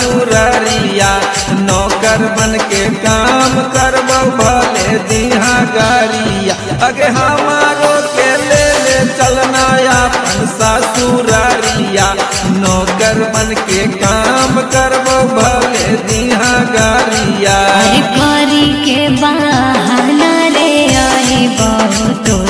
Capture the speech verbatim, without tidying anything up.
ससुररिया नौकर बन के काम करबो भले दिहा गरिया अगे हमारो के ले ले चलना अपन ससुररिया नौकर बन के काम करबो भले दिहा गरिया करी के बहाना रे आई बहुत